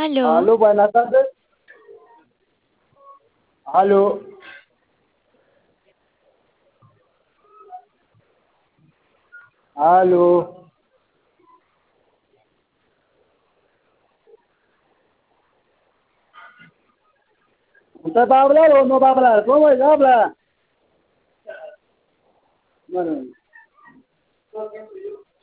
Aló, Aló, buenas tardes. Aló, aló. ¿Usted va a hablar o no va a hablar? ¿Cómo es? Habla. Bueno.